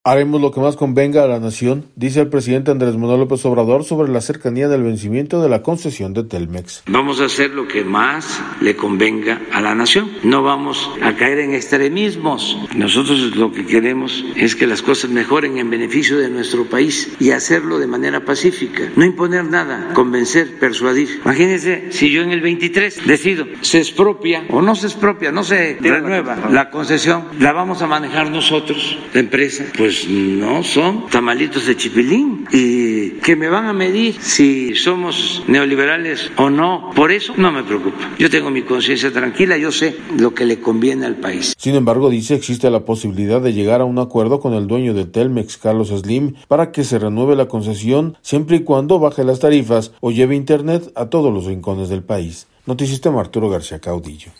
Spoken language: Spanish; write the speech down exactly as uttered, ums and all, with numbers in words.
Haremos lo que más convenga a la nación, dice el presidente Andrés Manuel López Obrador sobre la cercanía del vencimiento de la concesión de Telmex. Vamos a hacer lo que más le convenga a la nación. No vamos a caer en extremismos. Nosotros lo que queremos es que las cosas mejoren en beneficio de nuestro país y hacerlo de manera pacífica. No imponer nada, convencer, persuadir. Imagínense si yo en el veintitrés decido, se expropia o no se expropia, no se renueva la concesión, la vamos a manejar nosotros, la empresa, pues Pues no son tamalitos de chipilín y que me van a medir si somos neoliberales o no. Por eso no me preocupa. Yo tengo mi conciencia tranquila, yo sé lo que le conviene al país. Sin embargo, dice existe la posibilidad de llegar a un acuerdo con el dueño de Telmex, Carlos Slim, para que se renueve la concesión siempre y cuando baje las tarifas o lleve internet a todos los rincones del país. Notisistema Arturo García Caudillo.